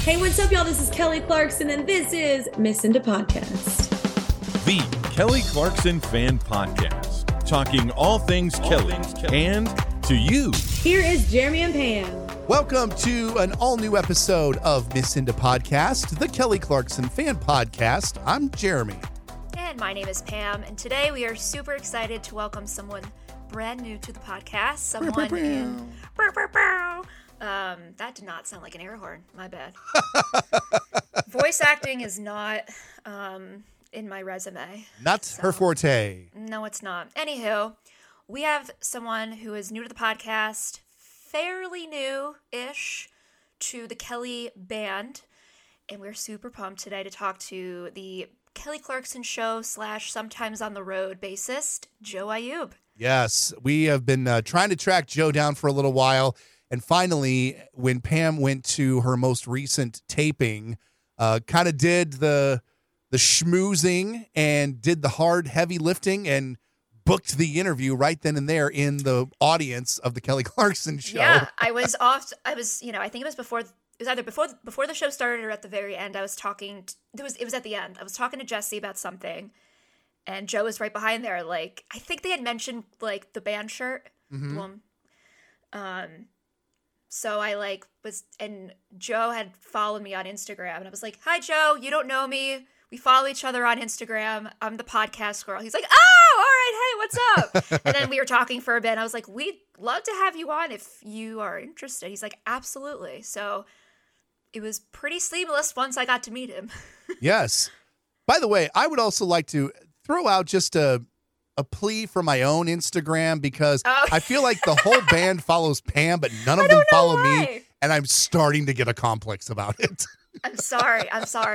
Hey, what's up, y'all? This is Kelly Clarkson, and this is Missing to Podcast. The Kelly Clarkson Fan Podcast. Talking all things Kelly and to you. Here is Jeremy and Pam. Welcome to an all-new episode of Missing to Podcast, the Kelly Clarkson Fan Podcast. I'm Jeremy. And my name is Pam, and today we are super excited to welcome someone brand new to the podcast. Someone in... that did not sound like an air horn. My bad. Voice acting is not in my resume. Not her forte. No, it's not. Anywho, we have someone who is new to the podcast, fairly new-ish to the Kelly band, and we're super pumped today to talk to the Kelly Clarkson Show / Sometimes on the Road bassist, Joe Ayub. Yes, we have been trying to track Joe down for a little while. And finally, when Pam went to her most recent taping, kind of did the schmoozing and did the hard, heavy lifting and booked the interview right then and there in the audience of the Kelly Clarkson Show. Yeah, I think it was before. It was either before the show started or at the very end. I was talking. It was at the end. I was talking to Jesse about something, and Joe was right behind there. Like, I think they had mentioned like the band shirt. Mm-hmm. So I was, and Joe had followed me on Instagram, and I was like, "Hi, Joe. You don't know me. We follow each other on Instagram. I'm the podcast girl." He's like, "Oh, all right. Hey, what's up?" And then we were talking for a bit. And I was like, "We'd love to have you on if you are interested." He's like, "Absolutely." So it was pretty seamless once I got to meet him. Yes. By the way, I would also like to throw out just a plea for my own Instagram because I feel like the whole band follows Pam, but none of them follow me, and I'm starting to get a complex about it. I'm sorry.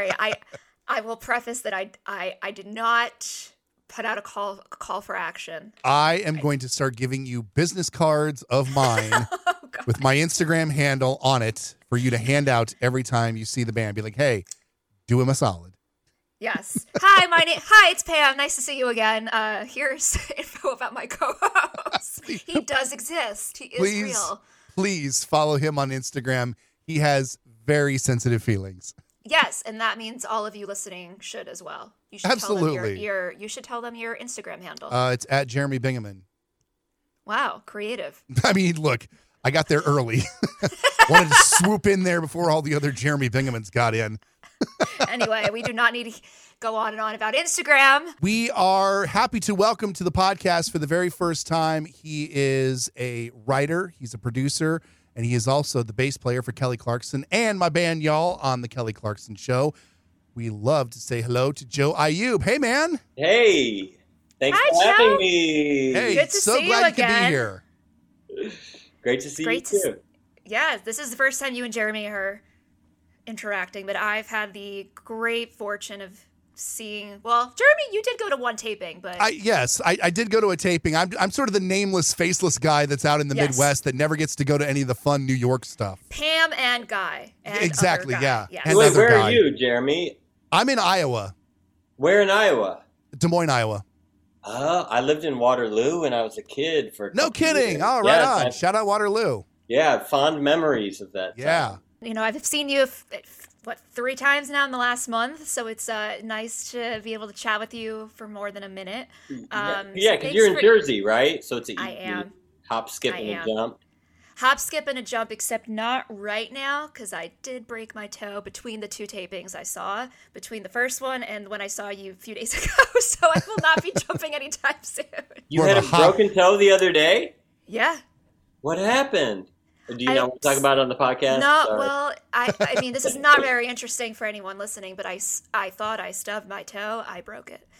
I will preface that I did not put out a call for action. I am going to start giving you business cards of mine with my Instagram handle on it for you to hand out every time you see the band. Be like, hey, do him a solid. Yes. Hi, it's Pam. Nice to see you again. Here's info about my co-host. He does exist. He is real. Please follow him on Instagram. He has very sensitive feelings. Yes, and that means all of you listening should as well. You should Absolutely. You should tell them your Instagram handle. It's at Jeremy Bingaman. Wow, creative. I mean, look, I got there early. Wanted to swoop in there before all the other Jeremy Bingamans got in. Anyway, we do not need to go on and on about Instagram. We are happy to welcome to the podcast for the very first time. He is a writer, he's a producer, and he is also the bass player for Kelly Clarkson and my band, y'all, on the Kelly Clarkson Show. We love to say hello to Joe Ayub. Hey, man. Hey. Thanks for having me. Hey, good to so see glad you you could again. be here. Great to see you too. Yeah, this is the first time you and Jeremy are interacting, but I've had the great fortune of seeing. Well, Jeremy, you did go to one taping, but I did go to a taping. I'm sort of the nameless, faceless guy that's out in the Midwest that never gets to go to any of the fun New York stuff. Pam and Guy. And exactly, Guy. yeah. And wait, where are you, Jeremy? I'm in Iowa. Where in Iowa? Des Moines, Iowa. I lived in Waterloo when I was a kid. No kidding. Years. Oh, right on. Shout out Waterloo. Yeah, fond memories of that. Yeah. You know, I've seen you, 3 times now in the last month, so it's nice to be able to chat with you for more than a minute. Because you're in Jersey, right? So it's an I am. Hop, skip, and a jump. Hop, skip, and a jump, except not right now, because I did break my toe between the 2 tapings I saw, between the first one and when I saw you a few days ago, so I will not be jumping anytime soon. You had a broken toe the other day? Yeah. What happened? Do you want to talk about it on the podcast? No, well, I mean, this is not very interesting for anyone listening, but I thought I stubbed my toe. I broke it.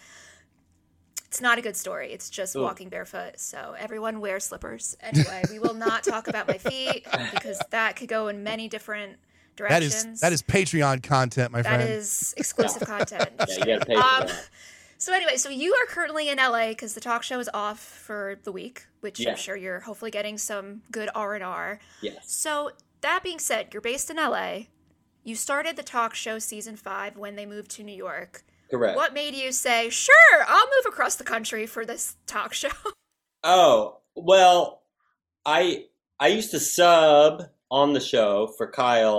It's not a good story. It's just walking barefoot. So everyone wear slippers. Anyway, we will not talk about my feet because that could go in many different directions. That is Patreon content, my friend. That is exclusive content. Yeah, you got to pay for that. So anyway, so you are currently in LA because the talk show is off for the week, which I'm sure you're hopefully getting some good R&R. Yes. So that being said, you're based in LA. You started the talk show season 5 when they moved to New York. Correct. What made you say, sure, I'll move across the country for this talk show? Oh, well, I used to sub on the show for Kyle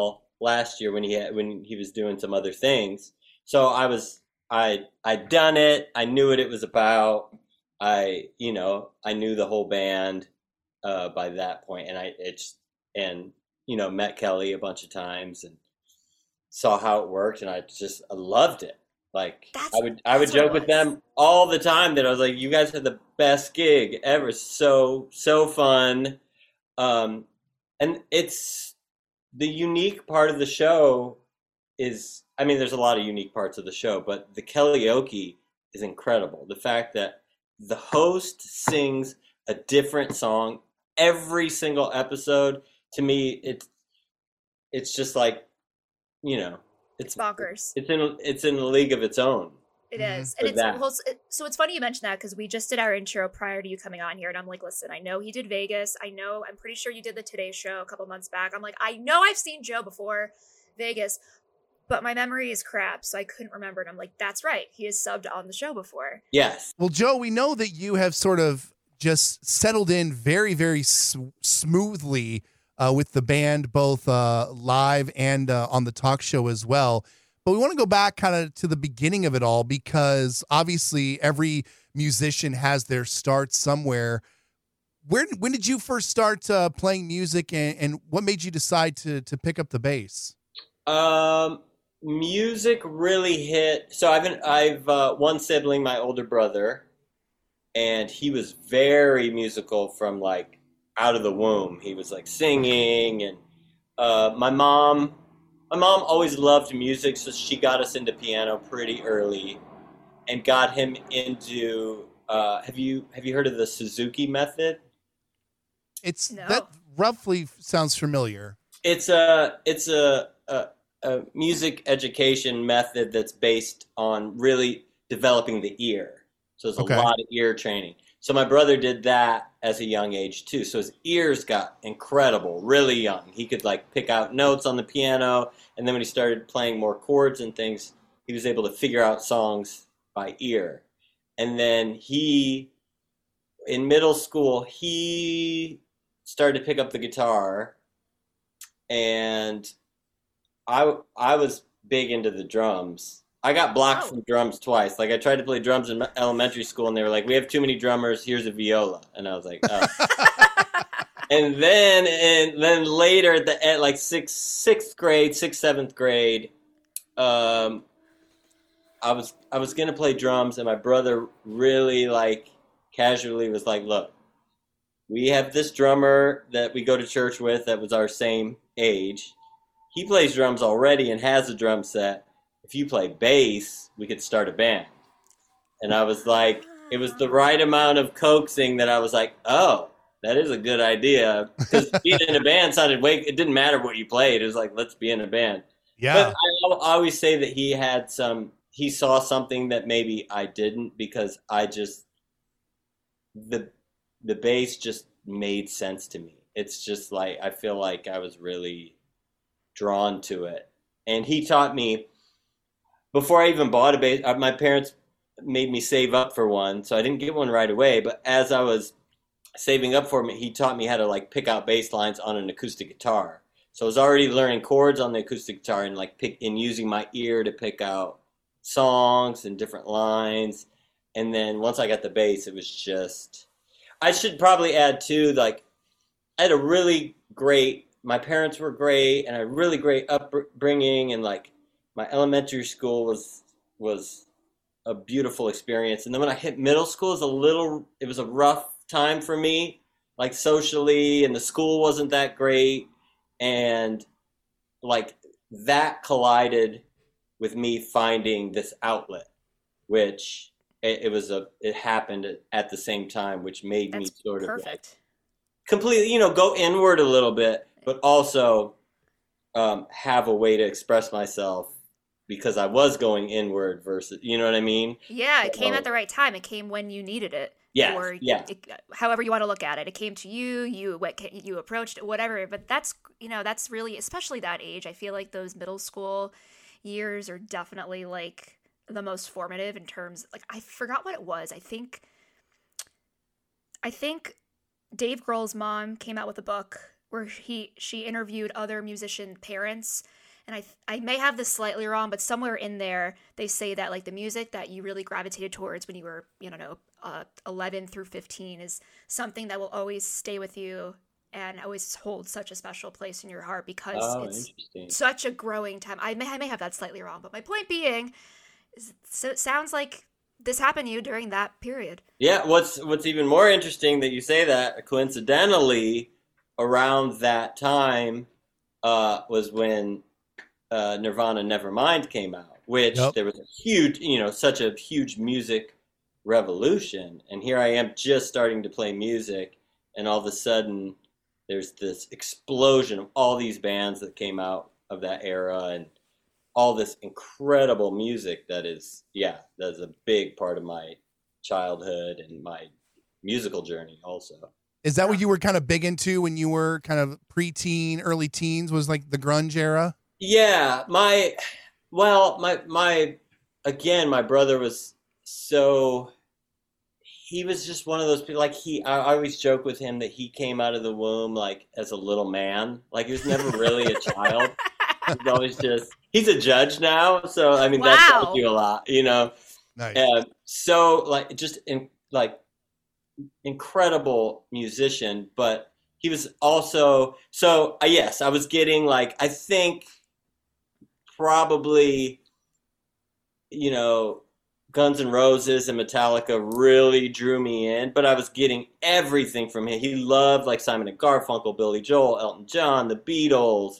last year when he was doing some other things. So I'd done it. I knew what it was about. I knew the whole band by that point, and met Kelly a bunch of times and saw how it worked, and I loved it. Like I would joke with them all the time that I was like, you guys had the best gig ever. So fun. And it's the unique part of the show is, I mean, there's a lot of unique parts of the show, but the karaoke is incredible. The fact that the host sings a different song every single episode, to me, it's just like, it's bonkers. It's in a league of its own. It is. And so it's funny you mentioned that, because we just did our intro prior to you coming on here, and I'm like, listen, I know he did Vegas. I'm pretty sure you did the Today Show a couple months back. I'm like, I know I've seen Joe before Vegas, but my memory is crap, so I couldn't remember. And I'm like, that's right. He has subbed on the show before. Yes. Well, Joe, we know that you have sort of just settled in very, very smoothly with the band, both live and on the talk show as well. But we want to go back kind of to the beginning of it all, because obviously every musician has their start somewhere. When did you first start playing music, and what made you decide to pick up the bass? Music really hit. So I've one sibling, my older brother, and he was very musical from like out of the womb. He was like singing, and my mom always loved music, so she got us into piano pretty early and got him into have you heard of the Suzuki method? That roughly sounds familiar. It's a music education method that's based on really developing the ear. So there's a lot of ear training. So my brother did that as a young age too. So his ears got incredible, really young. He could like pick out notes on the piano, and then when he started playing more chords and things, he was able to figure out songs by ear. And then in middle school, he started to pick up the guitar, and I was big into the drums. I got blocked from drums twice. Like I tried to play drums in elementary school, and they were like, "We have too many drummers. Here's a viola." And I was like, "Oh." and then later at like sixth grade, seventh grade, I was gonna play drums, and my brother really like casually was like, "Look, we have this drummer that we go to church with that was our same age. He plays drums already and has a drum set. If you play bass, we could start a band." And I was like, it was the right amount of coaxing that I was like, oh, that is a good idea. Because being in a band it didn't matter what you played. It was like, let's be in a band. Yeah. But I always say that he saw something that maybe I didn't, because the bass just made sense to me. It's just like, I feel like I was really drawn to it. And he taught me, before I even bought a bass, my parents made me save up for one, so I didn't get one right away. But as I was saving up for it, he taught me how to like pick out bass lines on an acoustic guitar. So I was already learning chords on the acoustic guitar and like using my ear to pick out songs and different lines. And then once I got the bass, it was just. I should probably add too, like I had my parents were great, and a really great upbringing, and like. My elementary school was a beautiful experience. And then when I hit middle school, it was a rough time for me, like socially, and the school wasn't that great. And like that collided with me finding this outlet, which it happened at the same time, which made me sort of like completely, go inward a little bit, but also have a way to express myself. Because I was going inward versus, you know what I mean? Yeah, it came at the right time. It came when you needed it. Yeah, however you want to look at it. It came to you, you approached it, whatever. But that's really, especially that age, I feel like those middle school years are definitely like the most formative in terms, like I forgot what it was. I think Dave Grohl's mom came out with a book where she interviewed other musician parents, and I may have this slightly wrong, but somewhere in there they say that like the music that you really gravitated towards when you were 11 through 15 is something that will always stay with you and always hold such a special place in your heart because it's such a growing time. I may have that slightly wrong, but my point being is it sounds like this happened to you during that period. Yeah, what's even more interesting that you say that, coincidentally, around that time was when Nirvana Nevermind came out, which there was a huge, such a huge music revolution. And here I am just starting to play music, and all of a sudden there's this explosion of all these bands that came out of that era and all this incredible music that's a big part of my childhood and my musical journey also. Is that what you were kind of big into when you were kind of preteen, early teens, was like the grunge era? Yeah, my brother was he was just one of those people, like I always joke with him that he came out of the womb like as a little man. Like he was never really a child. He's always he's a judge now. So, I mean, that tells you a lot, Nice. So incredible musician, but he was also, yes, I was getting like, I think probably, Guns N' Roses and Metallica really drew me in, but I was getting everything from him. He loved like Simon and Garfunkel, Billy Joel, Elton John, the Beatles,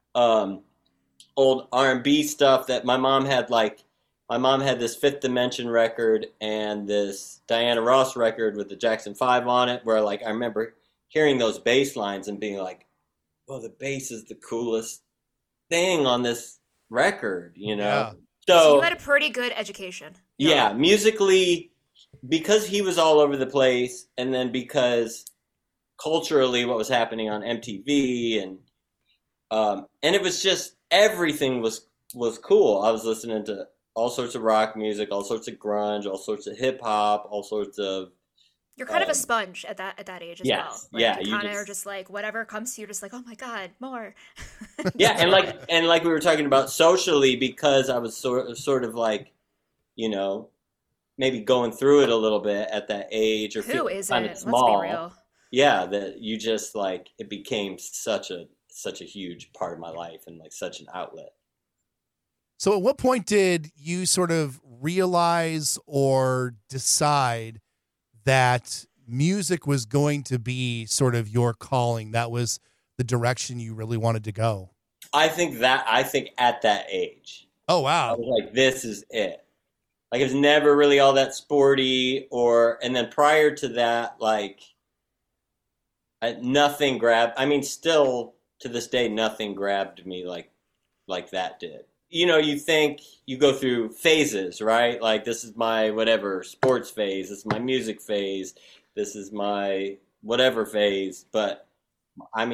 old R&B stuff that my mom had this Fifth Dimension record and this Diana Ross record with the Jackson 5 on it, where like I remember hearing those bass lines and being like, well, the bass is the coolest thing on this record, Yeah. So you had a pretty good education. Yeah, musically, because he was all over the place, and then because culturally what was happening on MTV and it was just everything was cool. I was listening to all sorts of rock music, all sorts of grunge, all sorts of hip hop, all sorts of. You're kind of a sponge at that age as well. Like, you kind of are just like whatever comes to you, just like, oh my god, more. Yeah, and like we were talking about socially, because I was sort of like, maybe going through it a little bit at that age, or feeling kind of small. Let's be real. Yeah, that you just like it became such a huge part of my life and like such an outlet. So at what point did you sort of realize or decide that music was going to be sort of your calling? That was the direction you really wanted to go? I think at that age. Oh, wow. I was like, this is it. Like, it was never really all that sporty, and then prior to that, like, nothing grabbed, still to this day, nothing grabbed me like that did. You think you go through phases, right? Like, this is my whatever sports phase, this is my music phase, this is my whatever phase. But I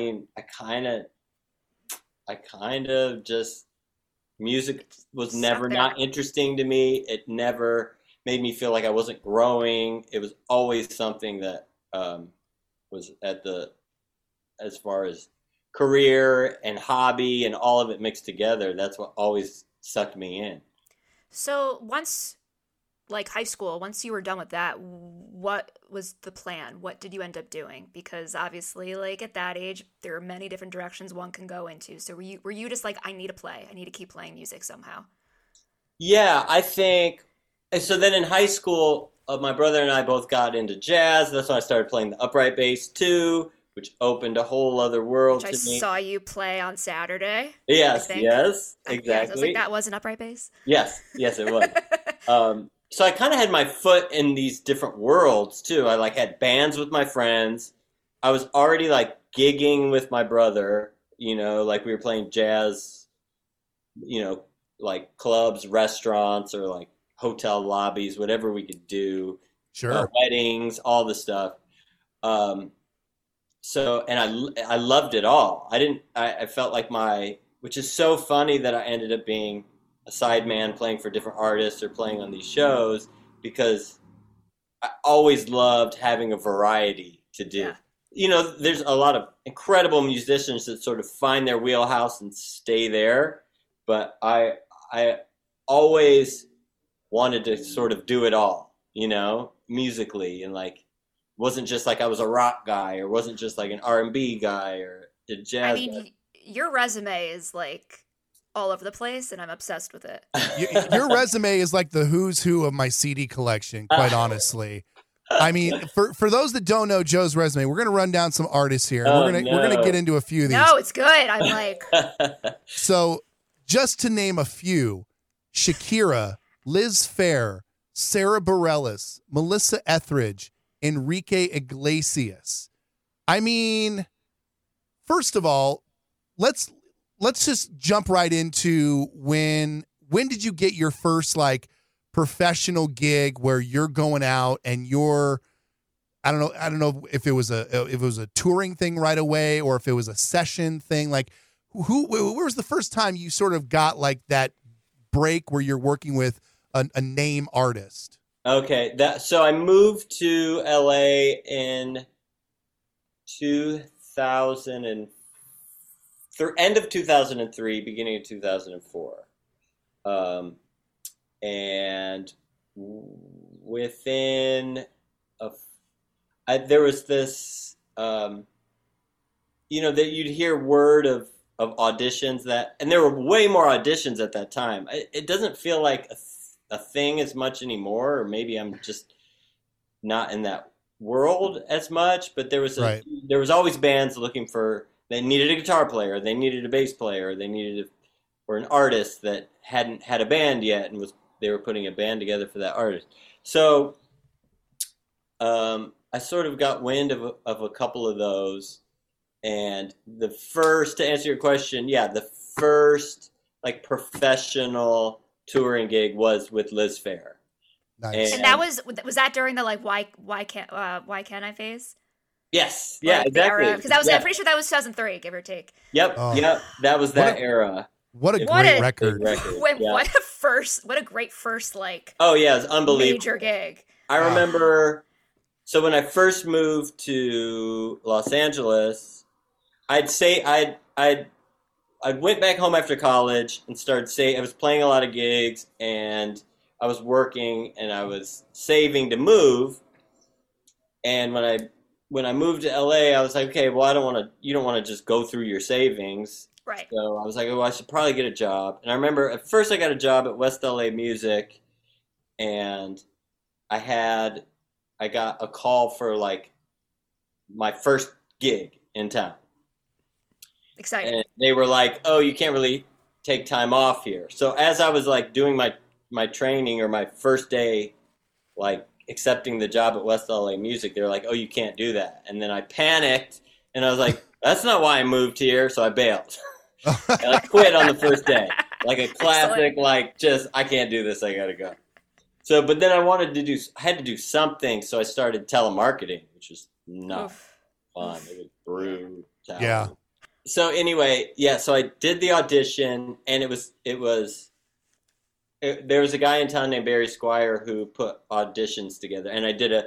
kind of just, music was never not interesting to me. It never made me feel like I wasn't growing. It was always something that was as far as career and hobby and all of it mixed together, that's what always sucked me in. So once, like high school, once you were done with that, what was the plan? What did you end up doing? Because obviously, like at that age, there are many different directions one can go into. So were you just like, I need to play. I need to keep playing music somehow? Yeah, I think. So then in high school, my brother and I both got into jazz. That's when I started playing the upright bass too, which opened a whole other world to me. I saw you play on Saturday. Yes, exactly. I was like, that was an upright bass? Yes, it was. So I kind of had my foot in these different worlds too. I like had bands with my friends. I was already like gigging with my brother, like we were playing jazz, like clubs, restaurants, or like hotel lobbies, whatever we could do. Sure. Weddings, all the stuff. So, and I loved it all. I felt like which is so funny that I ended up being a sideman playing for different artists or playing on these shows, because I always loved having a variety to do. Yeah. There's a lot of incredible musicians that sort of find their wheelhouse and stay there. but I always wanted to sort of do it all, musically, and like wasn't just like I was a rock guy or wasn't just like an R&B guy or a jazz. I mean, your resume is like all over the place, and I'm obsessed with it. Your resume is like the who's who of my CD collection, quite honestly. I mean, for those that don't know Joe's resume, we're gonna run down some artists here. And we're gonna get into a few of these. No, it's good. I'm like, so just to name a few: Shakira, Liz Phair, Sarah Bareilles, Melissa Etheridge, Enrique Iglesias. I mean, first of all, let's just jump right into when did you get your first like professional gig where you're going out and you're I don't know if it was a touring thing right away or if it was a session thing. Like where was the first time you sort of got like that break where you're working with a name artist? Okay, so I moved to LA in end of 2003, beginning of 2004. And within there was this, that you'd hear word of auditions and there were way more auditions at that time. It doesn't feel like a thing as much anymore, or maybe I'm just not in that world as much, but there was always bands looking for, they needed a guitar player, they needed a bass player, or an artist that hadn't had a band yet and they were putting a band together for that artist. So I sort of got wind of a couple of those, and to answer your question, the first like professional touring gig was with Liz Phair. Nice. And that was that during the like why can't I phase? Yes, yeah, exactly. Because that was I'm pretty sure that was 2003, give or take. Yep, yep, that was that era. What a great record! What a great first like. Oh yeah, it's unbelievable. Major gig. I remember. So when I first moved to Los Angeles, I went back home after college and I was playing a lot of gigs and I was working and I was saving to move. And when I moved to LA, I was like, okay, well, you don't want to just go through your savings. Right. So I was like, oh, I should probably get a job. And I remember at first I got a job at West LA Music, and I got a call for like my first gig in town. Exciting. And they were like, oh, you can't really take time off here. So as I was like doing my training or my first day, like accepting the job at West LA Music, they were like, oh, you can't do that. And then I panicked and I was like, that's not why I moved here. So I bailed. And I quit on the first day. Like a classic, like just, I can't do this. I got to go. So, but then I had to do something. So I started telemarketing, which was not fun. It was brutal. Yeah. So anyway, so I did the audition, and there was a guy in town named Barry Squire who put auditions together, and I did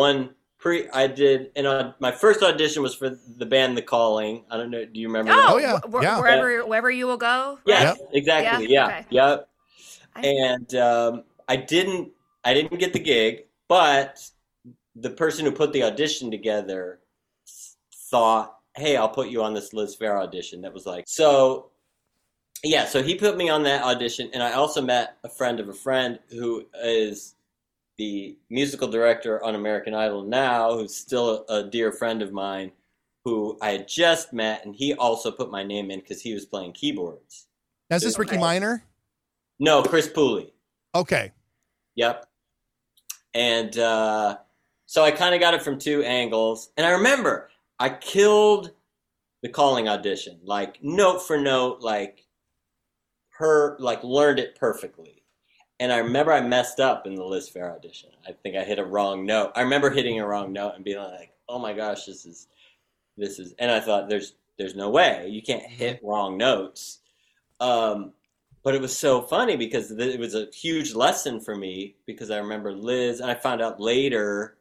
my first audition was for the band The Calling. I don't know, do you remember? Oh yeah. Wherever you will go. Right? Yeah, exactly. Yeah. Okay. Yep. And I didn't get the gig, but the person who put the audition together thought, hey, I'll put you on this Liz Phair audition. That was like, so he put me on that audition, and I also met a friend of a friend who is the musical director on American Idol now, who's still a dear friend of mine, who I had just met, and he also put my name in because he was playing keyboards. Now, is this Ricky Minor? No, Chris Pooley. Okay. Yep. And so I kind of got it from two angles, and I remember I killed the Calling audition, like note for note, learned it perfectly. And I remember I messed up in the Liz Phair audition. I think I hit a wrong note. I remember hitting a wrong note and being like, oh my gosh, this is, and I thought there's no way you can't hit wrong notes. But it was so funny because it was a huge lesson for me, because I remember Liz, and I found out later,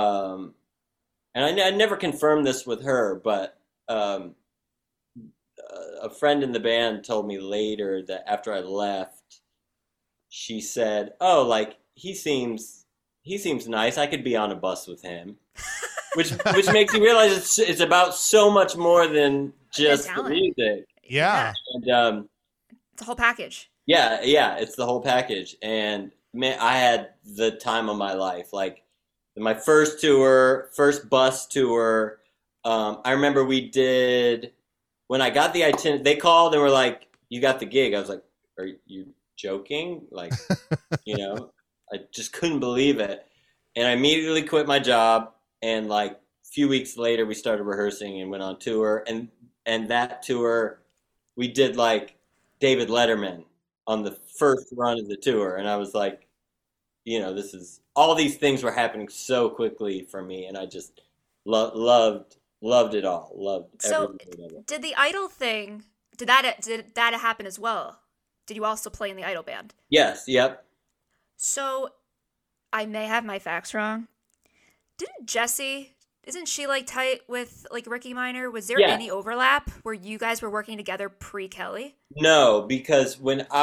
and I never confirmed this with her, but a friend in the band told me later that after I left, she said, "Oh, like he seems nice. I could be on a bus with him," which makes you realize it's about so much more than just the music. Yeah, and it's a whole package. Yeah, it's the whole package. And man, I had the time of my life. Like my first bus tour. I remember we did, when I got the itinerary, they called and were like, "You got the gig." I was like, "Are you joking?" Like, I just couldn't believe it. And I immediately quit my job. And like a few weeks later, we started rehearsing and went on tour. And that tour, we did like David Letterman on the first run of the tour. And I was like, all these things were happening so quickly for me. And I just loved it all. Loved every minute of it. Did the Idol thing, did that happen as well? Did you also play in the Idol band? Yes, yep. So, I may have my facts wrong. Didn't Jessie, isn't she like tight with like Ricky Minor? Was there any overlap where you guys were working together pre-Kelly? No, because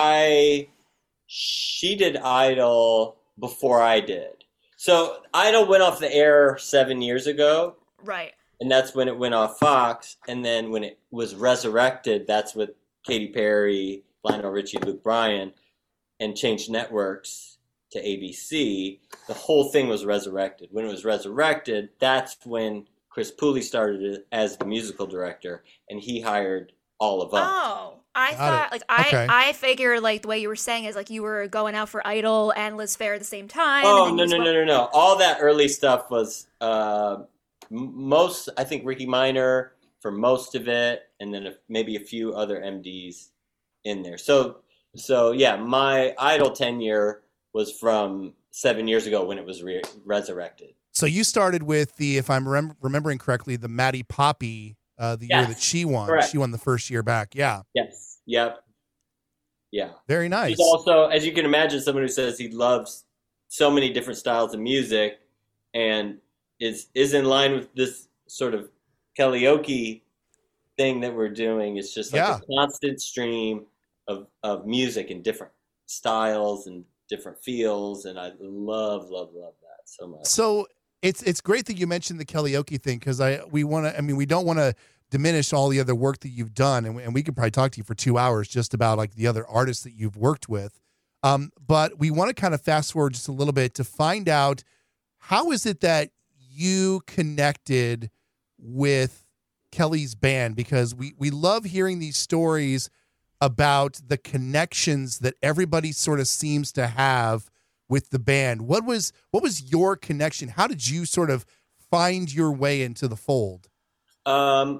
she did Idol before I did. So Idol went off the air 7 years ago. Right. And that's when it went off Fox. And then when it was resurrected, that's with Katy Perry, Lionel Richie, Luke Bryan, and changed networks to ABC. The whole thing was resurrected. When it was resurrected, that's when Chris Pooley started as the musical director, and he hired all of us. Oh, I figured like the way you were saying is like you were going out for Idol and Liz Phair at the same time. Oh, no. All that early stuff was I think Ricky Minor for most of it, and then maybe a few other MDs in there. So yeah, my Idol tenure was from 7 years ago when it was resurrected. So you started with if I'm remembering correctly, the Maddie Poppy, year that she won. Correct. She won the first year back. Yeah. Yes. Yep. Yeah. Very nice. He's also, as you can imagine, someone who says he loves so many different styles of music and is in line with this sort of karaoke thing that we're doing. It's just like a constant stream of music and different styles and different feels, and I love that so much. So it's great that you mentioned the karaoke thing, because we don't want to diminish all the other work that you've done, and we could probably talk to you for 2 hours just about like the other artists that you've worked with. But we want to kind of fast forward just a little bit to find out, how is it that you connected with Kelly's band? Because we love hearing these stories about the connections that everybody sort of seems to have with the band. What was your connection? How did you sort of find your way into the fold? I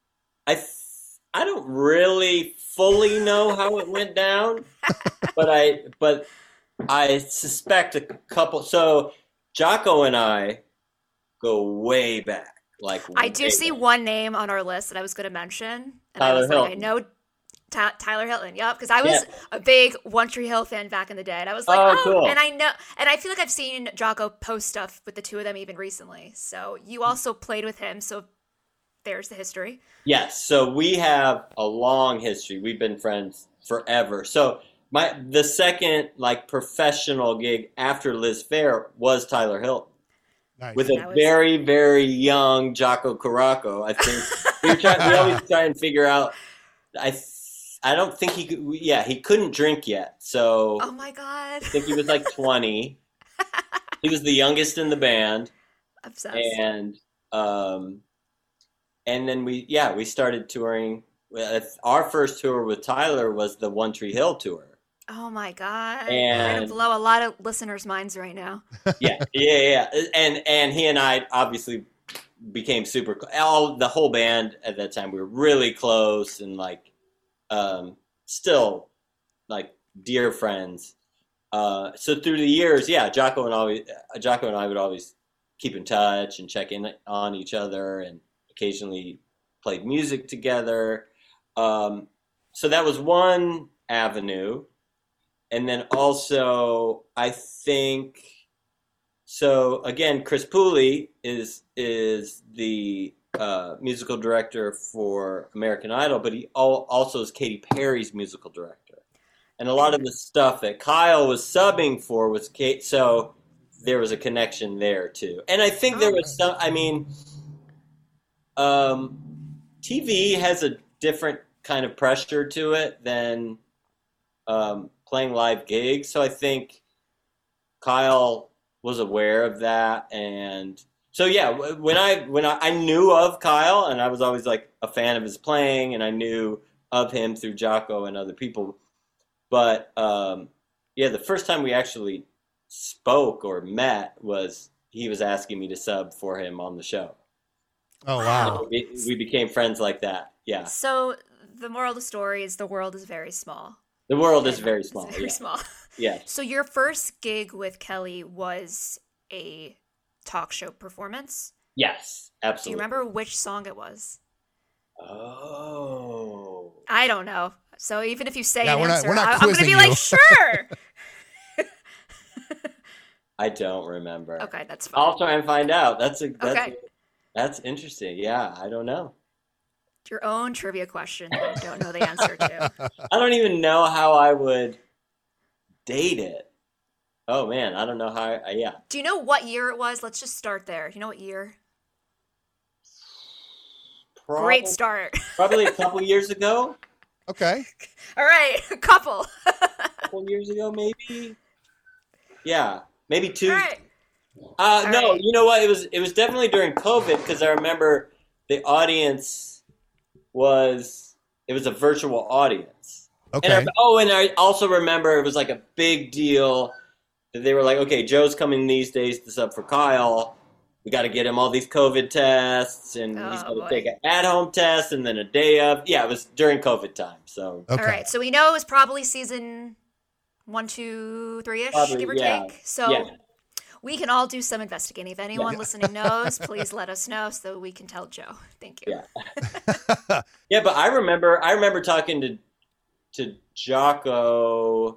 don't really fully know how it went down, but I suspect a couple. So Jocko and I go way back. I do see one name on our list that I was going to mention, and Tyler Hilton. I know Tyler Hilton. Yep, because I was a big One Tree Hill fan back in the day, and I was like, cool. And I know, and I feel like I've seen Jocko post stuff with the two of them even recently. So you also played with him, so there's the history. Yes, so we have a long history. We've been friends forever. So the second professional gig after Liz Phair was Tyler Hilton. Nice. With a very, very young Jocko Caraco. I think we always try and figure out. I don't think he could. He couldn't drink yet. So oh my god, I think he was like 20. He was the youngest in the band. Obsessed. And then we started touring. Our first tour with Tyler was the One Tree Hill tour. Oh my god! And I'm gonna blow a lot of listeners' minds right now. Yeah. And he and I obviously became super. The whole band at that time, we were really close and still dear friends. So through the years, Jocko and I would always keep in touch and check in on each other, and occasionally played music together. So that was one avenue. And then also, I think, so again, Chris Pooley is the musical director for American Idol, but he also is Katy Perry's musical director. And a lot of the stuff that Kyle was subbing for was Kate, so there was a connection there too. And I think there was some. I mean, TV has a different kind of pressure to it than playing live gigs. So I think Kyle was aware of that, and so yeah, when I knew of Kyle, and I was always like a fan of his playing, and I knew of him through Jocko and other people. But yeah, the first time we actually spoke or met was he was asking me to sub for him on the show. Oh wow! So we became friends like that. Yeah. So the moral of the story is the world is very small. The world is very small. It's very small. Yes. So your first gig with Kelly was a talk show performance? Yes, Do you absolutely. remember which song it was? Oh. I don't know. So even if you say Yeah, an we're not- answer, we're not I'm going to quizzing be you. like, sure. I don't remember. Okay, that's fine. I'll try and find out. Okay. That's interesting. Yeah, I don't know. Your own trivia question that I don't know the answer to. I don't even know how I would date it. Oh man, I don't know how. Yeah, Do you know what year it was? Let's just start there. Do you know what year? Great start. Probably a couple years ago. Okay. All right, a couple. Couple years ago, maybe. Yeah, maybe two. All right. No, right. you know what? It was definitely during COVID because I remember the audience was a virtual audience. Okay. And I also remember it was like a big deal that they were like, okay, Joe's coming these days to sub for Kyle. We got to get him all these COVID tests, and he's Oh, going to boy. take an at-home test and then a day of. Yeah, it was during COVID time. So Okay. All right, so we know it was probably season 1, 2, 3-ish, Probably, give or yeah. take. So yeah, we can all do some investigating. If anyone Yeah. listening knows, please let us know so we can tell Joe. Thank you. Yeah. yeah. But I remember talking to Jocko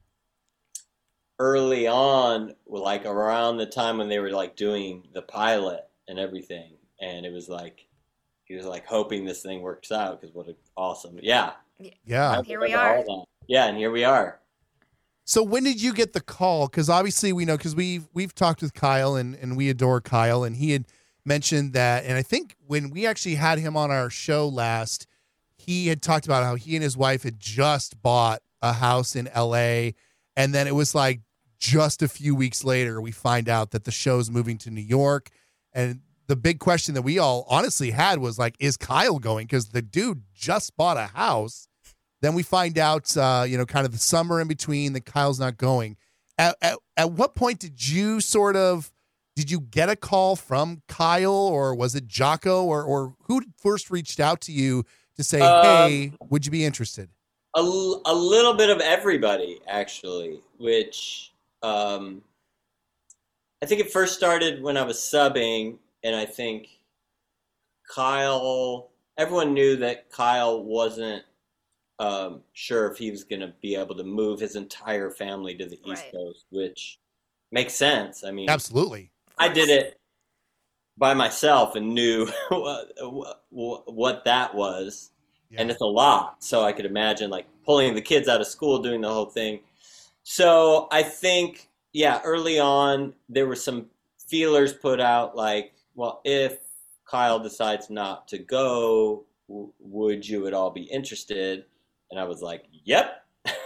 early on, like around the time when they were like doing the pilot and everything, and it was like he was like hoping this thing works out because what an awesome, yeah. Yeah. And here we remember are. all that. Yeah, and here we are. So when did you get the call? Because obviously we know, because we've talked with Kyle and we adore Kyle, and he had mentioned that, and I think when we actually had him on our show last, he had talked about how he and his wife had just bought a house in LA, and then it was like just a few weeks later we find out that the show's moving to New York, and the big question that we all honestly had was like, is Kyle going? Because the dude just bought a house. Then we find out, kind of the summer in between that Kyle's not going. At what point did you get a call from Kyle, or was it Jocko, or who first reached out to you to say, hey, would you be interested? A little bit of everybody, actually, which I think it first started when I was subbing, and I think everyone knew that Kyle wasn't sure if he was going to be able to move his entire family to the East Right. Coast, which makes sense. I mean, Absolutely. I did it by myself and knew what that was. Yeah. And it's a lot. So I could imagine like pulling the kids out of school, doing the whole thing. So I think, yeah, early on, there were some feelers put out like, well, if Kyle decides not to go, would you at all be interested? And I was like, yep.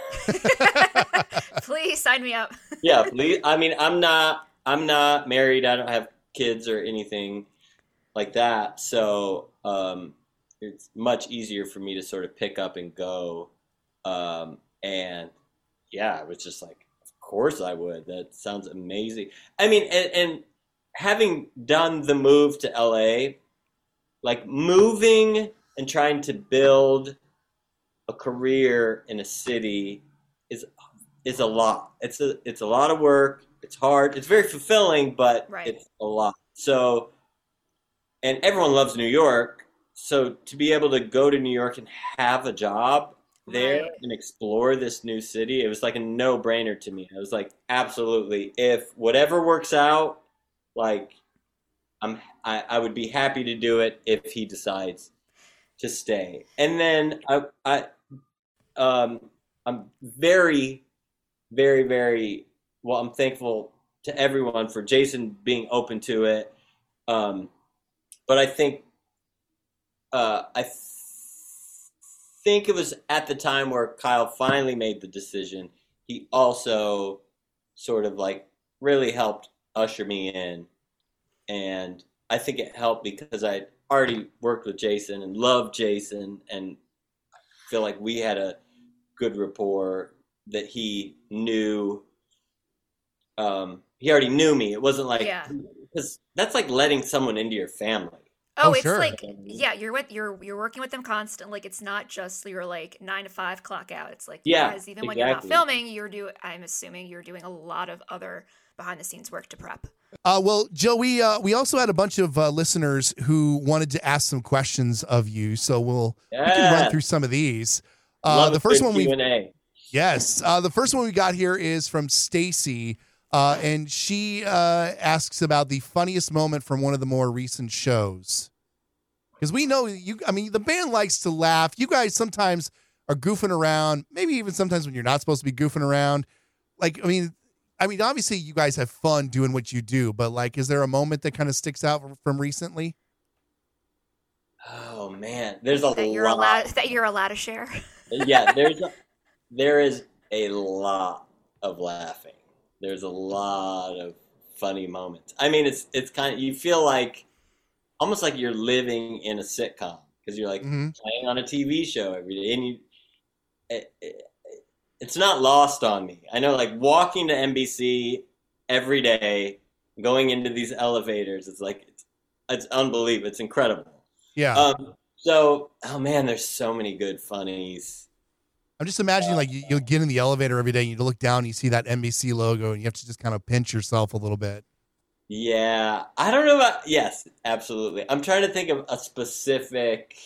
Please sign me up. Yeah, please. I mean, I'm not married. I don't have kids or anything like that. So it's much easier for me to sort of pick up and go. And yeah, it was just like, of course I would. That sounds amazing. I mean, and having done the move to LA, like moving and trying to build a career in a city is a lot. It's a lot of work. It's hard. It's very fulfilling, but Right. it's a lot. So, and everyone loves New York. So to be able to go to New York and have a job there Right. and explore this new city, it was like a no-brainer to me. I was like, absolutely. If whatever works out, like I would be happy to do it if he decides to stay. And then I'm very, very, very well. I'm thankful to everyone for Jason being open to it. But I think think it was at the time where Kyle finally made the decision. He also sort of like really helped usher me in. And I think it helped because I'd already worked with Jason and loved Jason and feel like we had a good rapport, that he knew, he already knew me. It wasn't like, because that's like letting someone into your family. Oh, it's sure. like, yeah, you're working with them constantly. Like, it's not just your like 9 to 5 clock out. It's like, you guys, even when you're not filming, I'm assuming you're doing a lot of other behind the scenes work to prep. Well, Joe, we also had a bunch of listeners who wanted to ask some questions of you, so we can run through some of these. The first one Q&A. Yes, the first one we got here is from Stacy, and she asks about the funniest moment from one of the more recent shows. Because we know the band likes to laugh. You guys sometimes are goofing around, maybe even sometimes when you're not supposed to be goofing around. Like, obviously you guys have fun doing what you do, but like, is there a moment that kind of sticks out from recently? Oh man, there's a lot that you're allowed to share. Yeah, there is a lot of laughing. There's a lot of funny moments. I mean, it's kind of, you feel like almost like you're living in a sitcom because you're like playing on a TV show every day, and it's not lost on me. I know, like walking to NBC every day, going into these elevators, it's like it's unbelievable. It's incredible. Yeah. So, oh man, there's so many good funnies. I'm just imagining like you'll get in the elevator every day and you look down and you see that NBC logo and you have to just kind of pinch yourself a little bit. Yeah. I don't know about, yes, absolutely. I'm trying to think of a specific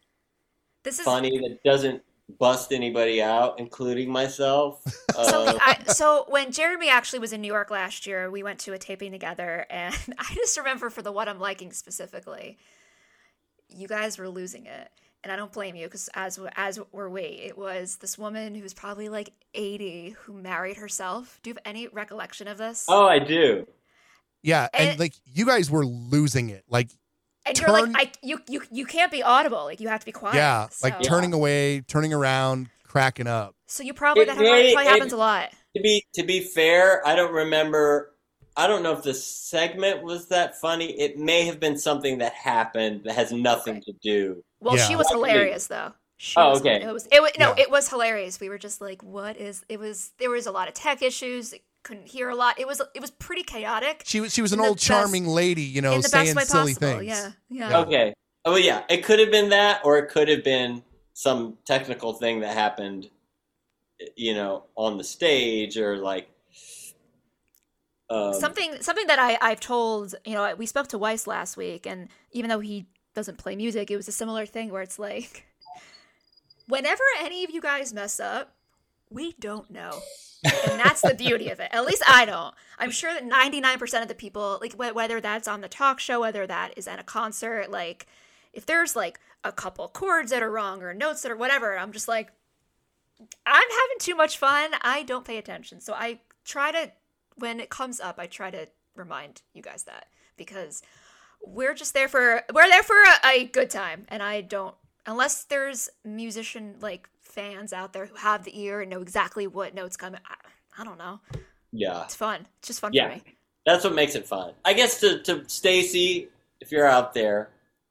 funny that doesn't bust anybody out, including myself. So when Jeremy actually was in New York last year, we went to a taping together, and I just remember for the What I'm Liking specifically, you guys were losing it. And I don't blame you, because as were we. It was this woman who was probably like 80 who married herself. Do you have any recollection of this? Oh, I do. Yeah, and like you guys were losing it. Like, and you're like, you can't be audible. Like, you have to be quiet. Yeah, like turning away, turning around, cracking up. So you probably probably happens a lot. To be fair, I don't remember. I don't know if the segment was that funny. It may have been something that happened that has nothing to do. Well, she was hilarious though. Okay. It was hilarious. We were just like, there was a lot of tech issues. Couldn't hear a lot. It was pretty chaotic. She was an old charming lady, saying silly things. Yeah. Okay. Oh yeah, it could have been that, or it could have been some technical thing that happened, on the stage, or like something that I've told. We spoke to Weiss last week, and even though he doesn't play music, it was a similar thing where it's like, whenever any of you guys mess up, we don't know. And that's the beauty of it. At least I don't. I'm sure that 99% of the people, like whether that's on the talk show, whether that is at a concert, like if there's like a couple chords that are wrong or notes that are whatever, I'm just like, I'm having too much fun. I don't pay attention. So I try to, when it comes up, I try to remind you guys that, because we're there for a good time. And I don't, unless there's musician like fans out there who have the ear and know exactly what notes come. I don't know. Yeah, it's fun. It's just fun for me. That's what makes it fun. I guess to Stacy, if you're out there,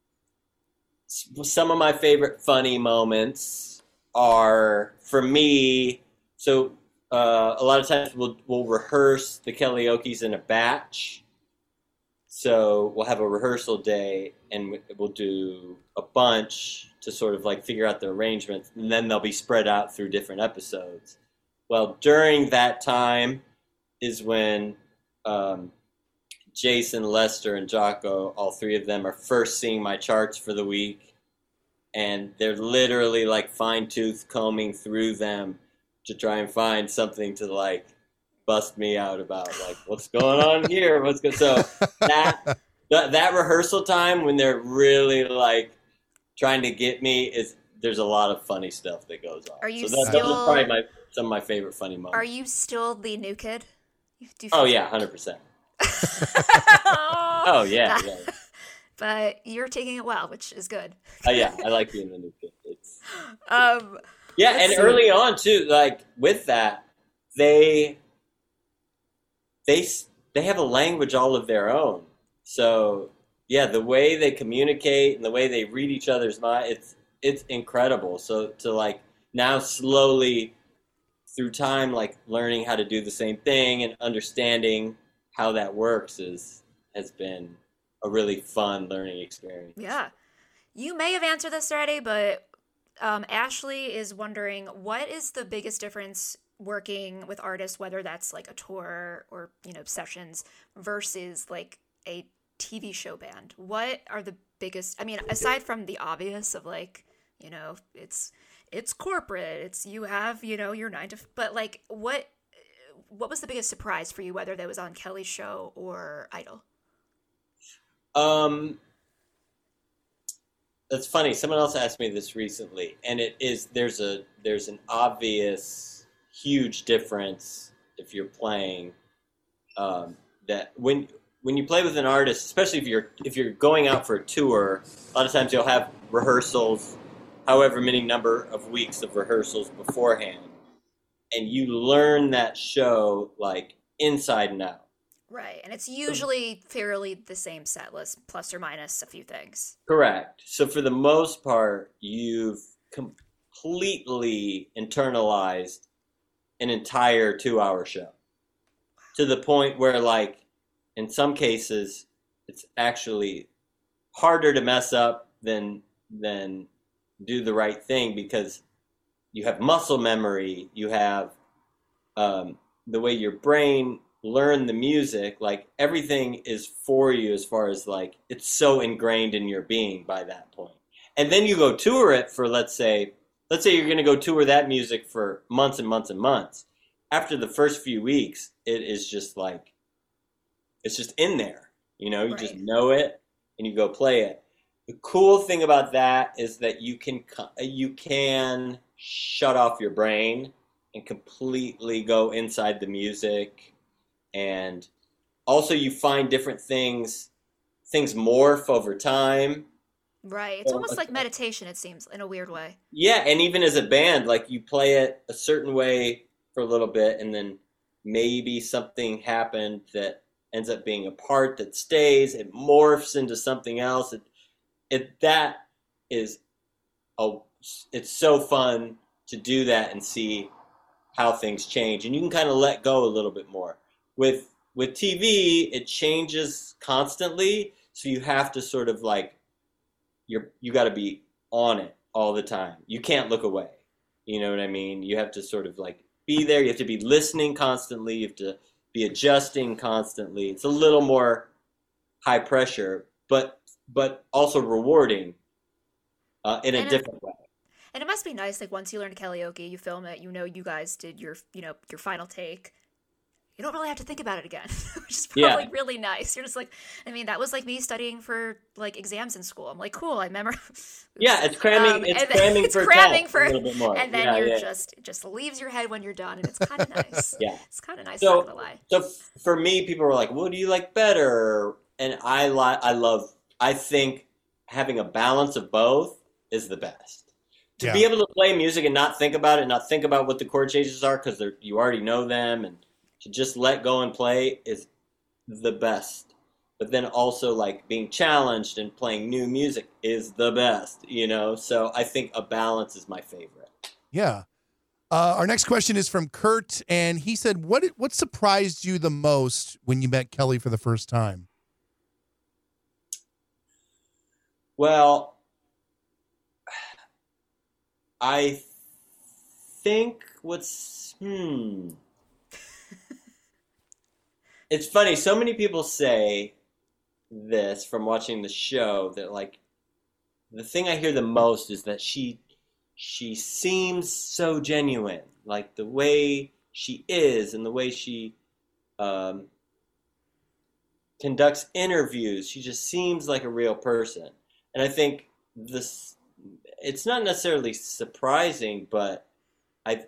some of my favorite funny moments are for me. So a lot of times we'll rehearse the karaoke's in a batch. So we'll have a rehearsal day and we'll do a bunch to sort of like figure out the arrangements, and then they'll be spread out through different episodes. Well, during that time is when Jason, Lester, and Jocko, all three of them, are first seeing my charts for the week, and they're literally like fine-tooth combing through them to try and find something to like bust me out about, like what's going on here, so that rehearsal time when they're really like trying to get me there's a lot of funny stuff that goes on. Are you those are probably some of my favorite funny moments. Are you still the new kid? Oh yeah, 100%. Oh yeah. But you're taking it well, which is good. Yeah, I like being the new kid. Yeah, and early on too, like with that, they have a language all of their own. So yeah, the way they communicate and the way they read each other's mind, it's incredible. So to like now slowly through time, like learning how to do the same thing and understanding how that works has been a really fun learning experience. Yeah. You may have answered this already, but Ashley is wondering, what is the biggest difference working with artists, whether that's like a tour or, sessions versus like a TV show band? What are the biggest, aside from the obvious of like, it's corporate, it's you have, your 9 to, but like what was the biggest surprise for you, whether that was on Kelly's show or Idol? That's funny. Someone else asked me this recently, and there's an obvious huge difference if you're playing that when you play with an artist, especially if you're going out for a tour, a lot of times you'll have rehearsals, however many number of weeks of rehearsals beforehand, and you learn that show like inside and out. Right, and it's usually fairly the same set list, plus or minus a few things. Correct. So for the most part, you've completely internalized an entire 2-hour show to the point where, like, in some cases, it's actually harder to mess up than do the right thing, because you have muscle memory, you have the way your brain learn the music, like everything is for you as far as like it's so ingrained in your being by that point. And then you go tour it for let's say you're going to go tour that music for months and months and months. After the first few weeks, it is just like it's just in there, you Right. just know it and you go play it. The cool thing about that is that you can shut off your brain and completely go inside the music. And also you find different things morph over time. Right. It's almost like meditation, it seems, in a weird way. Yeah, and even as a band, like you play it a certain way for a little bit, and then maybe something happened that ends up being a part that stays. It morphs into something else. It's so fun to do that and see how things change, and you can kind of let go a little bit more. With TV, it changes constantly, so you have to sort of like you got to be on it all the time. You can't look away. You know what I mean? You have to sort of like be there. You have to be listening constantly. You have to be adjusting constantly. It's a little more high pressure, but also rewarding in a different way. And it must be nice, like once you learn karaoke, you film it, you guys did your final take. You don't really have to think about it again, which is probably really nice. You're just like, that was like me studying for like exams in school. I'm like, cool, I remember. Yeah, it's cramming. It's cramming for a little bit more, and then it just leaves your head when you're done, and it's kind of nice. Yeah, it's kind of nice. So, not gonna lie. So for me, people were like, "What do you like better?" And I think having a balance of both is the best. To be able to play music and not think about it, not think about what the chord changes are because you already know them, and to just let go and play is the best. But then also like being challenged and playing new music is the best, So I think a balance is my favorite. Yeah. Our next question is from Kurt, and he said, what surprised you the most when you met Kelly for the first time? Well, I think it's funny. So many people say this from watching the show that like the thing I hear the most is that she seems so genuine, like the way she is and the way she conducts interviews. She just seems like a real person. And I think it's not necessarily surprising, but I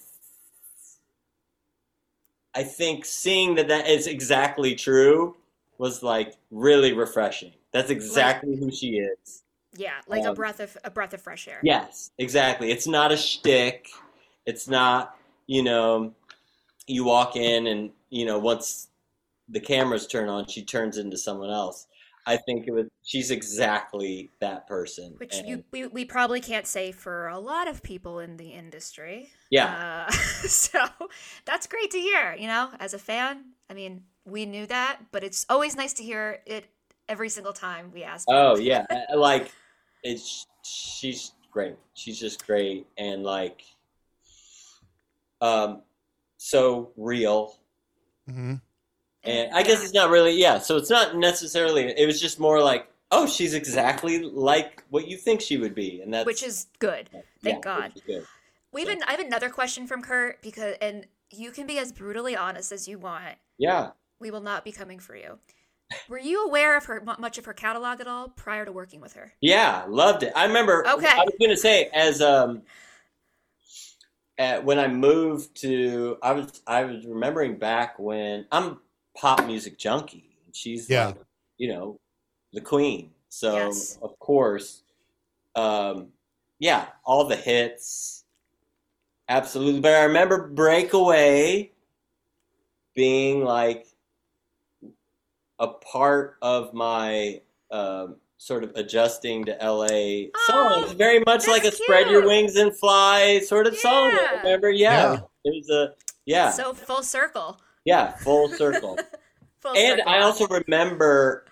think seeing that is exactly true was like really refreshing. That's exactly who she is. Yeah, like a breath of fresh air. Yes, exactly. It's not a shtick. It's not, you walk in and, once the cameras turn on, she turns into someone else. I think she's exactly that person. Which we probably can't say for a lot of people in the industry. Yeah. So that's great to hear, as a fan. I mean, we knew that, but it's always nice to hear it every single time we ask. Oh, yeah. Like, she's great. She's just great. And like, so real. Mm-hmm. And I guess it's not really, so it's not necessarily, it was just more like, oh, she's exactly like what you think she would be. And which is good. Thank God. Good. I have another question from Kurt, and you can be as brutally honest as you want. Yeah. We will not be coming for you. Were you aware of much of her catalog at all prior to working with her? Yeah, loved it. I remember, okay. I was going to say, as when I moved to, I was remembering back when I'm pop music junkie, and she's like, the queen. So yes. Of course, all the hits, absolutely. But I remember Breakaway being like a part of my sort of adjusting to LA song. It's very much like a cute. Spread Your Wings and Fly sort of song. I remember, it was So full circle. Yeah, full circle. And I also remember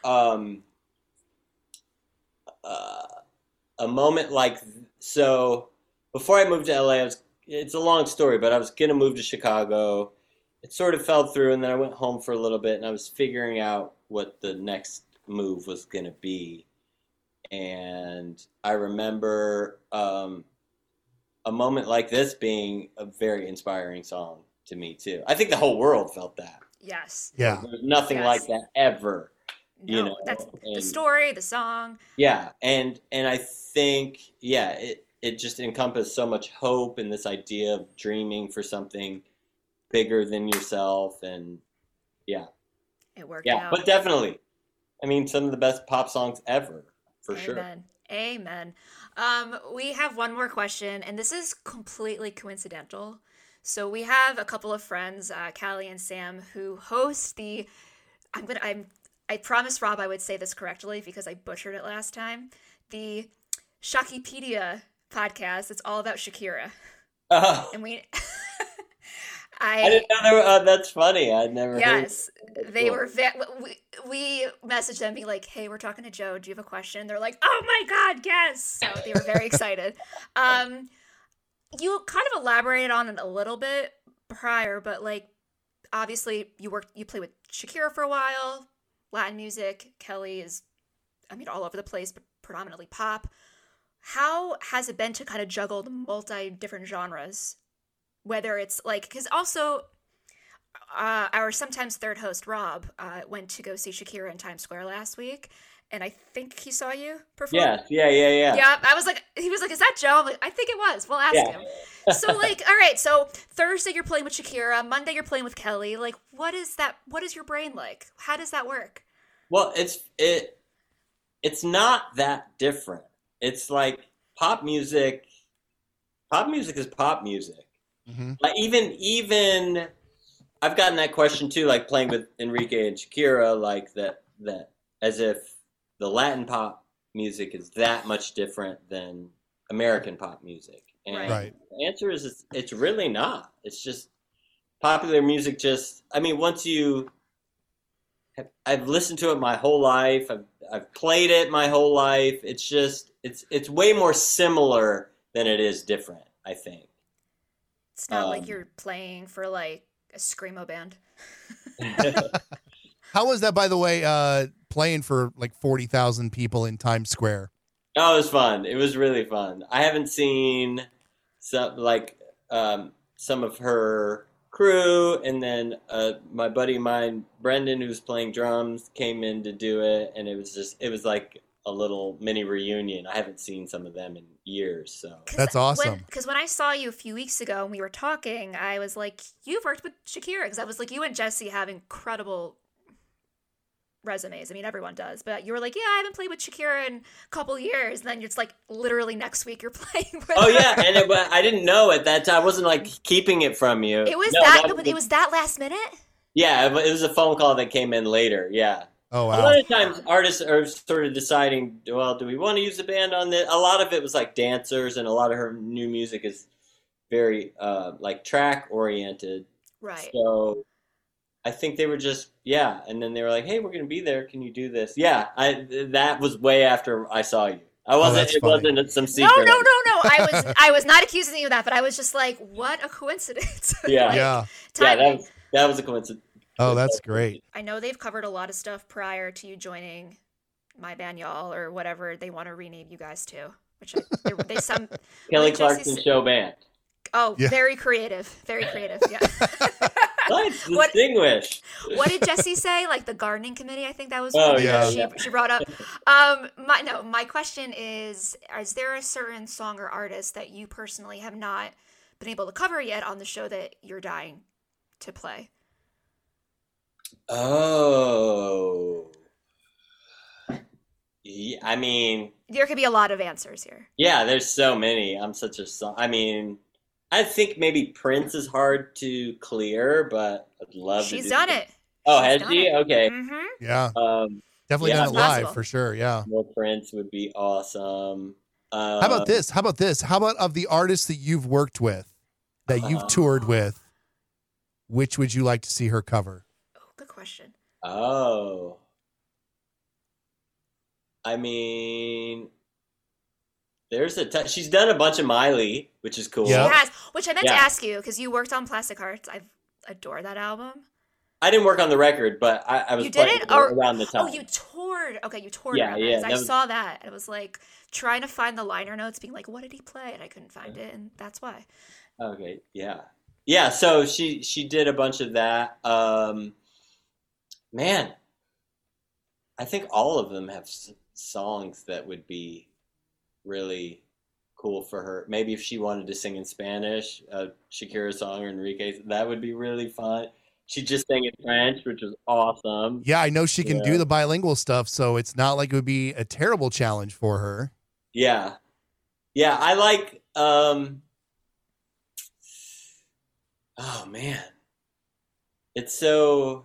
a moment like, so before I moved to LA, it's a long story, but I was going to move to Chicago. It sort of fell through, and then I went home for a little bit, and I was figuring out what the next move was going to be. And I remember a moment like this being a very inspiring song to me too. I think the whole world felt that. Yes. Yeah. There's nothing like that ever. No, that's the story, the song. Yeah, and I think it just encompassed so much hope and this idea of dreaming for something bigger than yourself, and it worked out. Yeah, but definitely, I mean, some of the best pop songs ever, for sure. Amen. We have one more question, and this is completely coincidental. So we have a couple of friends, Callie and Sam, who host the. I promised Rob I would say this correctly because I butchered it last time. The Shakipedia podcast. It's all about Shakira. Oh. And we. I didn't know that's funny. I'd never heard. Yes, they were. We messaged them, be like, "Hey, we're talking to Joe. Do you have a question?" They're like, "Oh my God, yes!" So they were very excited. You kind of elaborated on it a little bit prior, but like, obviously, you play with Shakira for a while, Latin music. Kelly is, all over the place, but predominantly pop. How has it been to kind of juggle the different genres? Whether it's like, because also our sometimes third host, Rob, went to go see Shakira in Times Square last week. And I think he saw you perform. Yeah. Yeah, he was like, is that Joe? I'm like, I think it was. We'll ask him. So like, all right, so Thursday you're playing with Shakira, Monday you're playing with Kelly. Like, what is that? What is your brain like? How does that work? Well, it's not that different. It's like pop music. Pop music is pop music. Mm-hmm. Like even I've gotten that question too, like playing with Enrique and Shakira, like that as if the Latin pop music is that much different than American pop music. And right. The answer is it's really not. It's just popular music. Once I've listened to it my whole life. I've played it my whole life. It's just it's way more similar than it is different, I think. It's not like you're playing for like a screamo band. How was that, by the way, playing for like 40,000 people in Times Square? Oh, it was fun. It was really fun. I haven't seen some of her crew, and then my buddy of mine, Brendan, who's playing drums, came in to do it, and it was like a little mini reunion. I haven't seen some of them in years, so That's awesome. Because when I saw you a few weeks ago and we were talking, I was like, you've worked with Shakira, because I was like, you and Jesse have incredible resumes. I mean, everyone does, but you were like, yeah, I haven't played with Shakira in a couple years. And then it's like literally next week you're playing with Oh her. yeah, and I didn't know at that time. I wasn't like keeping it from you. It was No, it was that last minute. Yeah, it was a phone call that came in later. Yeah. Oh, A wow. lot of times artists are sort of deciding, well, do we want to use a band on this? A lot of it was like dancers, and a lot of her new music is very like track oriented. Right. So I think they were just, yeah. And then they were like, hey, we're going to be there. Can you do this? Yeah. That was way after I saw you. that's It funny. wasn't some secret. No. I was not accusing you of that, but I was just like, what a coincidence. Yeah. Like, Yeah. Yeah, timing. that was a coincidence. Oh, that's great. I know they've covered a lot of stuff prior to you joining My Band Y'all or whatever they want to rename you guys to, which they some Kelly like Jesse Clarkson said- Show Band. Oh, Yeah. very creative. Very creative. Yeah. Nice. What- Distinguished. What did Jesse say? Like the gardening committee, I think that was Oh, what yeah. she brought up. My question is there a certain song or artist that you personally have not been able to cover yet on the show that you're dying to play? Oh. Yeah, I mean, There could be a lot of answers here. yeah, there's so many. I'm such a song. I mean, I think maybe Prince is hard to clear, but I'd love to She's do done that. it. Oh, She's has done she? it. Okay. Mm-hmm. Yeah. Definitely Yeah, done it it's live possible. for sure. Yeah. More Prince would be awesome. How about this? How about of the artists that you've worked with, that you've toured with, which would you like to see her cover? Oh, good question. Oh. I mean, she's done a bunch of Miley, which is cool. Yeah. She has, which I meant to Yeah. ask you because you worked on Plastic Hearts. I adore that album. I didn't work on the record, but I was You did playing it? Or- around the time. Oh, you toured. Okay, you toured Yeah, around yeah, that. 'Cause that I was- saw that. And I was like trying to find the liner notes, being like, what did he play? And I couldn't find it. And that's why. Okay, yeah. Yeah, so she did a bunch of that. Man, I think all of them have songs that would be really cool for her. Maybe if she wanted to sing in Spanish, a Shakira song or Enrique, that would be really fun. She just sang in French, which was awesome. Yeah, I know she can Yeah. do the bilingual stuff, so it's not like it would be a terrible challenge for her. Yeah. Yeah, I like oh man. It's so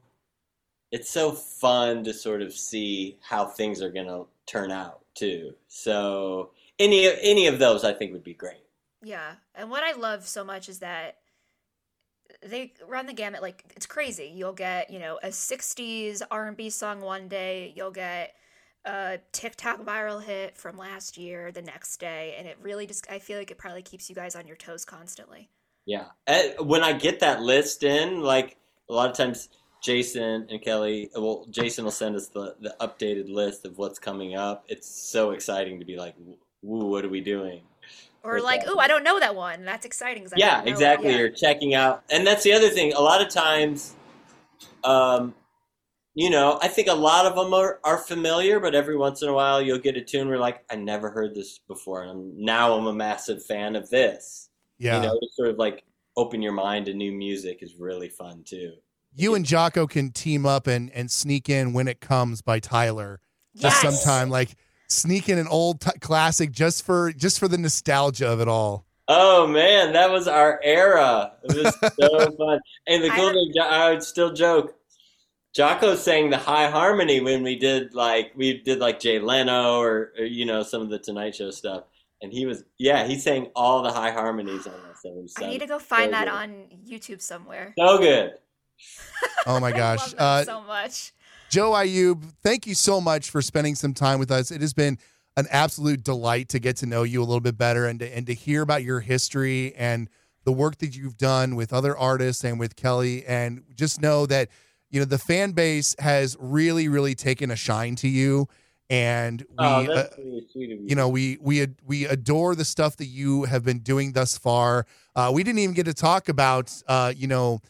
fun to sort of see how things are going to turn out too. So any of those I think would be great. Yeah. And what I love so much is that they run the gamut. Like, it's crazy. You'll get, a 60s R&B song one day. You'll get a TikTok viral hit from last year the next day. And it really just, I feel like it probably keeps you guys on your toes constantly. Yeah. When I get that list in, like a lot of times Jason and Kelly, well, Jason will send us the updated list of what's coming up. It's so exciting to be like, woo, what are we doing? Or like, oh, I don't know that one. That's exciting. 'Cause I Yeah, don't know it. exactly. Yeah. You're checking out. And that's the other thing. A lot of times, I think a lot of them are familiar, but every once in a while you'll get a tune where like, I never heard this before. And now I'm a massive fan of this. Yeah. Just sort of like open your mind to new music is really fun too. You and Jocko can team up and sneak in When It Comes by Tyler. Just Yes. sometime, like sneak in an old classic just for the nostalgia of it all. Oh man, that was our era. It was so fun. And the cool thing, I would still joke. Jocko sang the high harmony when we did like Jay Leno or some of the Tonight Show stuff. And he sang all the high harmonies on this. It was I need to go find so that good. on YouTube somewhere. So good. Oh my gosh. I love that so much. Joe Ayub, thank you so much for spending some time with us. It has been an absolute delight to get to know you a little bit better and to hear about your history and the work that you've done with other artists and with Kelly. And just know that, the fan base has really, really taken a shine to you. And we, that's really sweet of you. we adore the stuff that you have been doing thus far. We didn't even get to talk about,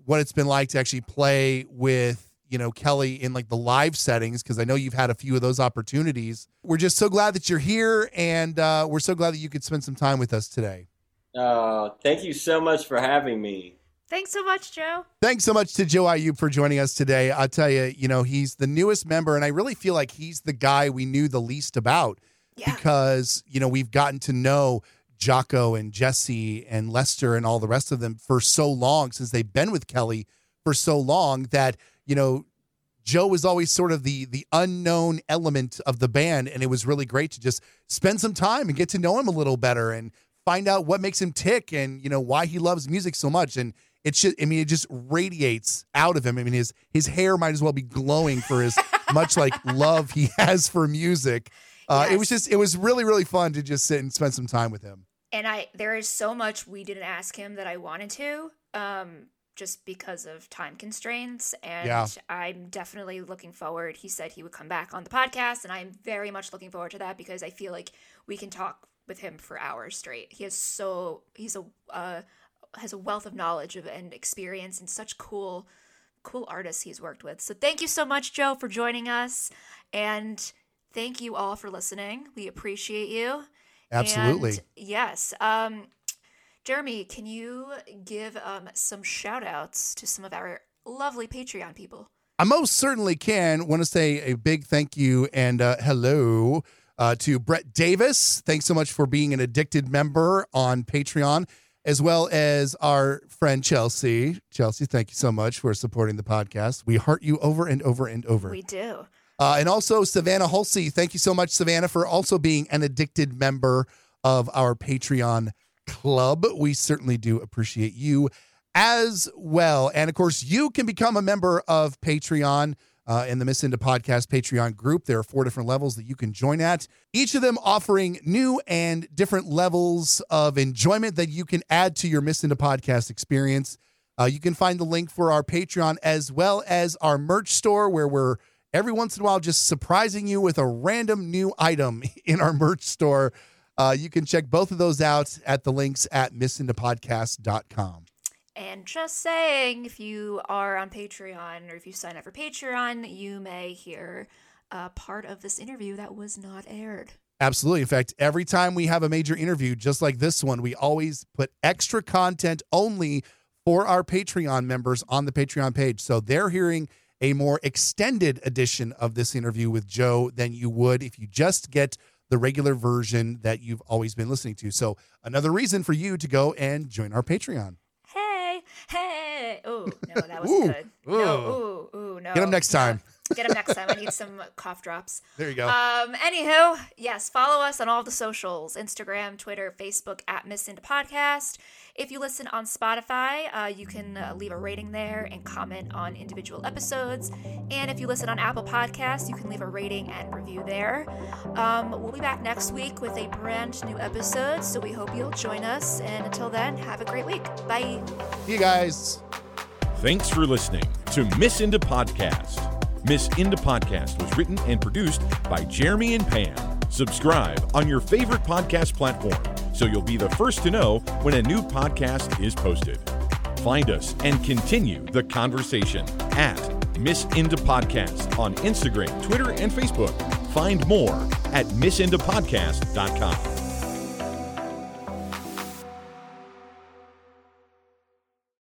what it's been like to actually play with, Kelly in like the live settings, because I know you've had a few of those opportunities. We're just so glad that you're here, and we're so glad that you could spend some time with us today. Thank you so much for having me. Thanks so much, Joe. Thanks so much to Joe Ayub for joining us today. I'll tell you, he's the newest member, and I really feel like he's the guy we knew the least about because, we've gotten to know Jocko and Jesse and Lester and all the rest of them for so long, since they've been with Kelly for so long, that, Joe was always sort of the unknown element of the band, and it was really great to just spend some time and get to know him a little better and find out what makes him tick and, why he loves music so much. And it just radiates out of him. I mean, his hair might as well be glowing for as much like love he has for music. Yes. It was really, really fun to just sit and spend some time with him. And there is so much we didn't ask him that I wanted to, just because of time constraints. And I'm definitely looking forward. He said he would come back on the podcast, and I'm very much looking forward to that, because I feel like we can talk with him for hours straight. He's has a wealth of knowledge and experience, and such cool artists he's worked with. So thank you so much, Joe, for joining us, and thank you all for listening. We appreciate you. Absolutely. And yes. Jeremy, can you give some shout outs to some of our lovely Patreon people? I most certainly can. Want to say a big thank you and hello to Brett Davis. Thanks so much for being an addicted member on Patreon, as well as our friend Chelsea. Chelsea, thank you so much for supporting the podcast. We heart you over and over and over. We do. And also Savannah Hulsey. Thank you so much, Savannah, for also being an addicted member of our Patreon club. We certainly do appreciate you as well. And of course, you can become a member of Patreon in the Miss Into Podcast Patreon group. There are 4 different levels that you can join at, each of them offering new and different levels of enjoyment that you can add to your Miss Into Podcast experience. You can find the link for our Patreon as well as our merch store, where we're every once in a while just surprising you with a random new item in our merch store. You can check both of those out at the links at missintopodcast.com. And just saying, if you are on Patreon, or if you sign up for Patreon, you may hear part of this interview that was not aired. Absolutely. In fact, every time we have a major interview, just like this one, we always put extra content only for our Patreon members on the Patreon page. So they're hearing a more extended edition of this interview with Joe than you would if you just get the regular version that you've always been listening to. So another reason for you to go and join our Patreon. Hey. Oh, no, that was good. No, no. Get them next time. Get them next time. I need some cough drops. There you go. Anywho, yes, follow us on all the socials, Instagram, Twitter, Facebook, at Miss Into Podcast. If you listen on Spotify, you can leave a rating there and comment on individual episodes. And if you listen on Apple Podcasts, you can leave a rating and review there. We'll be back next week with a brand new episode, so we hope you'll join us. And until then, have a great week. Bye. See you guys. Thanks for listening to Miss Into Podcast. Miss Into Podcast was written and produced by Jeremy and Pam. Subscribe on your favorite podcast platform so you'll be the first to know when a new podcast is posted. Find us and continue the conversation at Miss Into Podcast on Instagram, Twitter, and Facebook. Find more at missintopodcast.com.